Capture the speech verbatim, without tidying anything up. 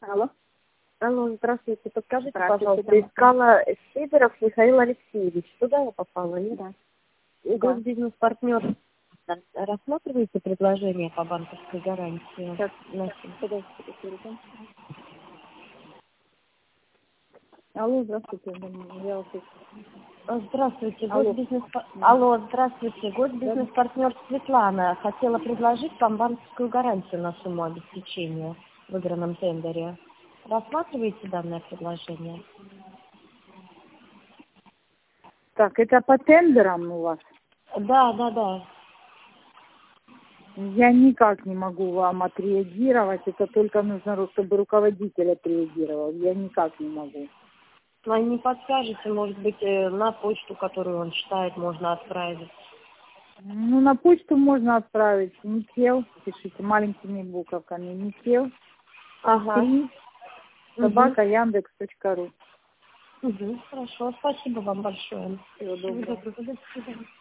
Алло. Алло, здравствуйте. Подскажите, Здравствуйте, пожалуйста, да. искала Сидоров Михаил Алексеевич. Туда я попала, нет? Да. Госбизнес-партнер. Рассматриваете предложение по банковской гарантии? Сейчас, Нашим? подождите, секунду. Алло, здравствуйте. Я вас слышу. А, Здравствуйте, Алло. госбизнес... Да. Алло, здравствуйте, Да. госбизнес-партнер Светлана. Хотела предложить вам банковскую гарантию на сумму обеспечения в выигранном тендере. Рассматриваете данное предложение? Так, это по тендерам у вас? Да, да, да. Я никак не могу вам отреагировать. Это только нужно, чтобы руководитель отреагировал. Я никак не могу. А не подскажете, может быть, э, на почту, которую он читает, можно отправить? Ну, на почту можно отправить. Никел, пишите маленькими буковками. Никел, Ага. три, собака, яндекс точка ру. Угу. Хорошо, спасибо вам большое. Всего доброго. До свидания.